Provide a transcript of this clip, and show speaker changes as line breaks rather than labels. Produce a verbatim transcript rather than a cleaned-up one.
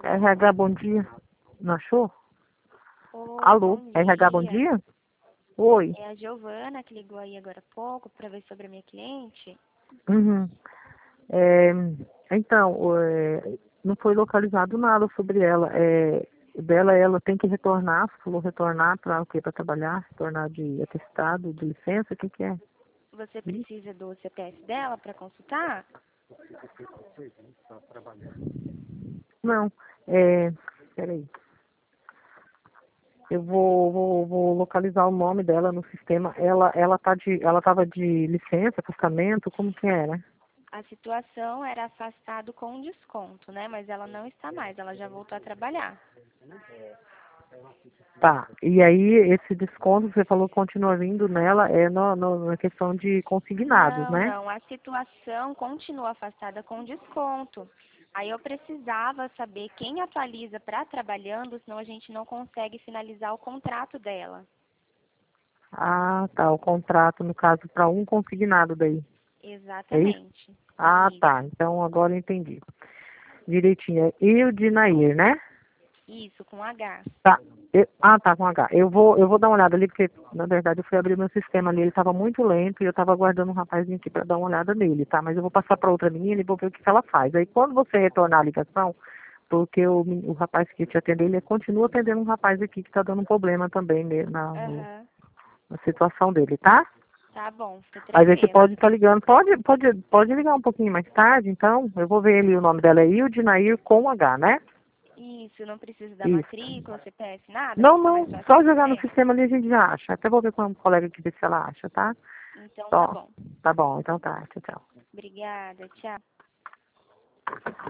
R H, bom dia. Não achou?
Oi,
Alô,
bom
R H, bom
dia.
dia? Oi.
É a Giovana que ligou aí agora há pouco para ver sobre a minha cliente.
Uhum. É, então, o, é, não foi localizado nada sobre ela. É, dela, ela tem que retornar, você falou retornar para o quê? Para trabalhar? Retornar de atestado, de licença, o que que é?
Você precisa do C P F dela para consultar?
Não, é, peraí. Eu vou, vou, vou localizar o nome dela no sistema. Ela, ela tá de, ela tava de licença, afastamento, como que era?
A situação era afastado com desconto, né? Mas ela não está mais, ela já voltou a trabalhar.
Tá. E aí, esse desconto que você falou continua vindo nela é no, no, na questão de consignados,
Não,
né?
não, a situação continua afastada com desconto. Aí eu precisava saber quem atualiza para trabalhando, senão a gente não consegue finalizar o contrato dela.
Ah, tá. O contrato, no caso, para um consignado daí. É isso?
Exatamente.
Ah,
Isso.
tá. Então agora eu entendi. Direitinho. E o de Nair, né?
Isso, com H.
Tá. Eu- ah, tá, com H. Eu vou, eu vou dar uma olhada ali, porque, na verdade, eu fui abrir meu sistema ali, ele estava muito lento e eu estava aguardando um rapazinho aqui para dar uma olhada nele, tá? Mas eu vou passar para outra menina e vou ver o que que ela faz. Aí, quando você retornar a ligação, porque o, men- o rapaz que te atendeu, ele continua atendendo um rapaz aqui que está dando um problema também né, na, no-
Aham.
na situação dele, tá?
Tá bom, fica
Mas aí você
tranquila.
pode estar ligando, pode, pode, pode ligar um pouquinho mais tarde, então, eu vou ver ali o nome dela é Hilde Nair com H, né?
Isso, não precisa da
Isso.
matrícula, C P F, nada, pra
Não,
ficar
não,
mais fácil
só
pra
jogar no
você?
sistema ali a gente já acha. Até vou ver com a colega aqui ver se ela acha, tá?
Então tá
Só.
bom.
Tá bom, então tá. Tchau, tchau.
Obrigada, tchau.